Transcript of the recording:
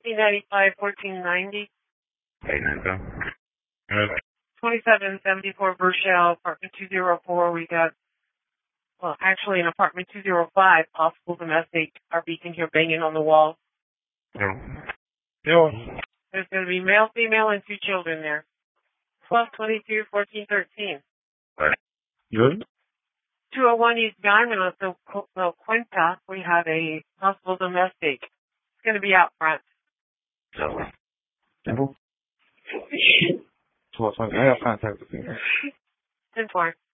895 1490. 895. 2774 Burchell, apartment 204. We got, well, actually in apartment 205, possible domestic. Our beacon here banging on the wall. No. There's going to be male, female, and 2 children there. 1222 1413. Right. Good. 201 East Diamond on La Cuenta. We have a possible domestic. It's going to be out front. Simple. 1220. I have contact with you. 10-4.